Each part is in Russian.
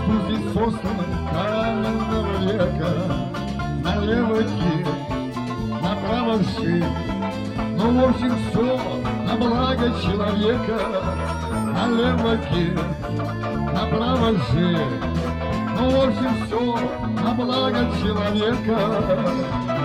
здесь сосны каменного века, налево гир, направо вширь. Ну, в общем, все на благо человека, налево гир, направо жир. Ну, в общем, все на благо человека.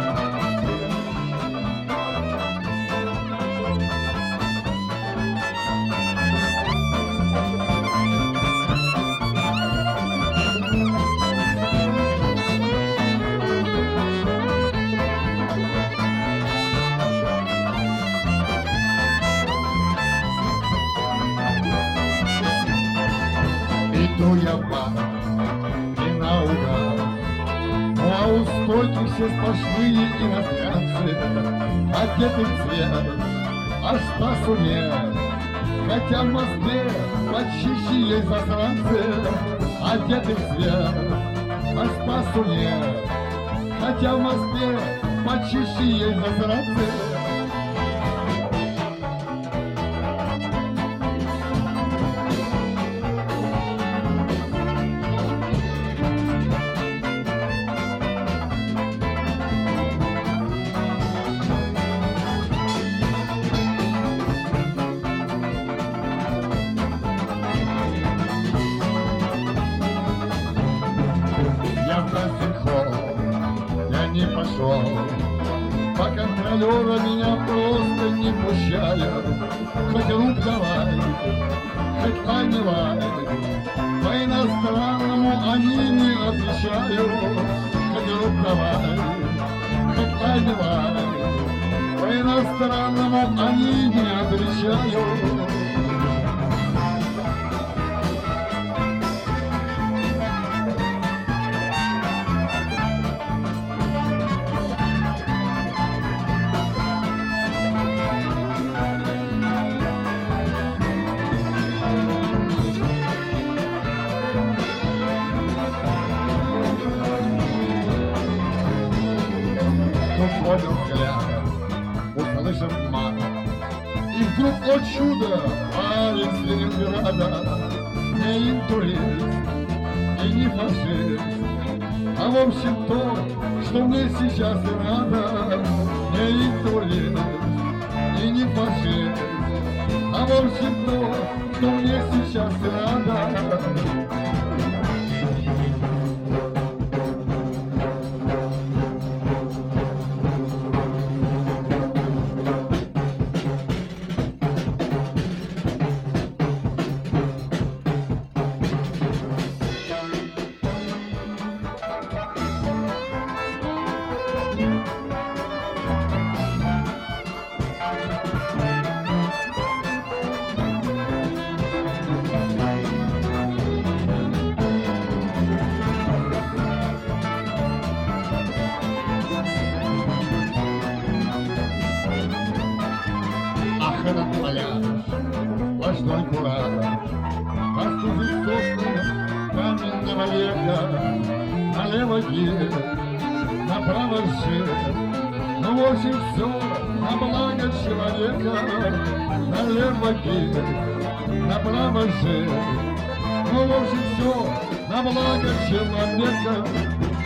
Иду я по и наугад, ну а у стойки все сплошные иностранцы, одеты в цвет, аж спасу нет. Хотя в Москве почище есть засранцы, одеты в цвет, аж спасу нет. Хотя в Москве почище есть засранцы. Я не пошел, по контролера меня просто не пущают. Хоть рук давай, хоть понимай, по иностранному они не отвечают. Хоть рук давай, хоть понимай, по иностранному они не отвечают. Поднял взгляд, услышав мат, и вдруг, о чудо, парень с Ленинграда, не интурист и не фашист, а в общем то, что мне сейчас и надо. Не интурист и не фашист, а в общем то, что мне сейчас и надо. Этот пляж, сплошной кураж, остужит сосны каменного века, налево гир, направо жир. Ну, в общем, все на благо человека, налево гир, направо жир. Ну, в общем, все на благо человека.